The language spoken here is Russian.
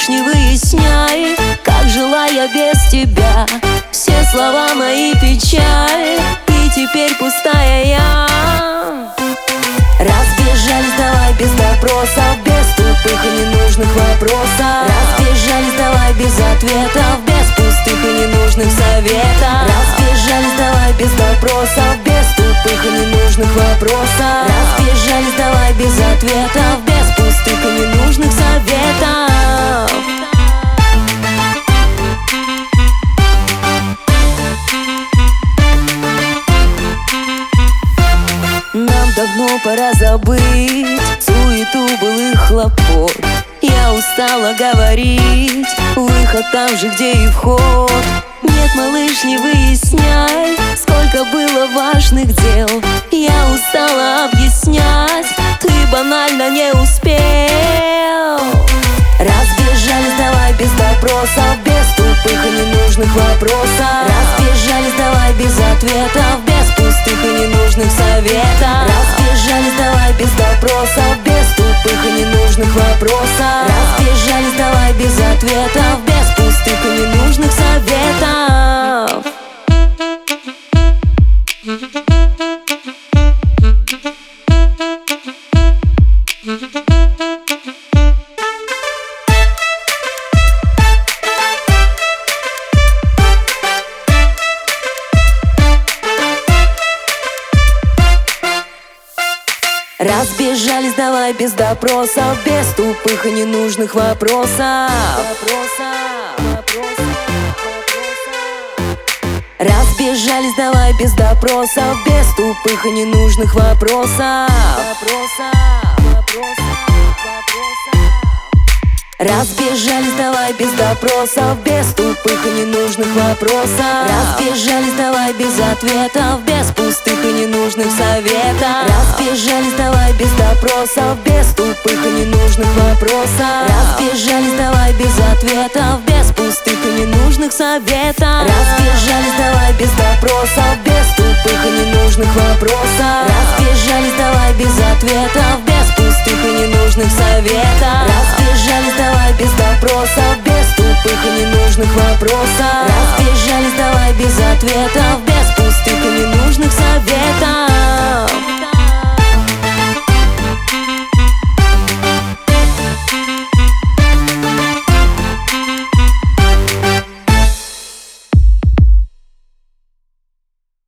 малыш, не выясняй, как жила я без тебя. Все слова мои печаль, и теперь пустая я. Разбежались, давай без допросов, без тупых и ненужных вопросов. Разбежались, давай без ответов, без пустых и ненужных советов. Разбежались, давай без допросов, без тупых и ненужных вопросов. Разбежались, давай без ответов, без пустых и ненужных советов. Нам давно пора забыть суету былых хлопот. Я устала говорить, выход там же, где и вход. Нет, малыш, не выясняй, сколько было важных дел. Я устала объяснять, ты банально не успел. Разбежались, давай без допросов, без тупых и ненужных вопросов. Разбежались, давай без ответов, без пустых и ненужных советов. Разбежались, давай без допросов, без тупых и ненужных вопросов. Разбежались, давай без ответов, без пустых и ненужных советов. Разбежались, давай без допросов, без тупых и ненужных вопросов. Разбежались, давай без допросов, без тупых и ненужных вопросов. Разбежались, давай без допросов, без тупых и ненужных вопросов. Разбежались, давай без ответов, без пустых и ненужных советов. Разбежались, давай без допросов, без тупых и ненужных вопросов. Разбежались, давай без ответов, без пустых и ненужных советов. Разбежались, давай без допросов, без тупых и ненужных вопросов. Разбежались, давай без ответов, без пустых и ненужных советов. Разбежались, давай без допросов, без тупых и ненужных вопросов. Разбежались, давай без ответов,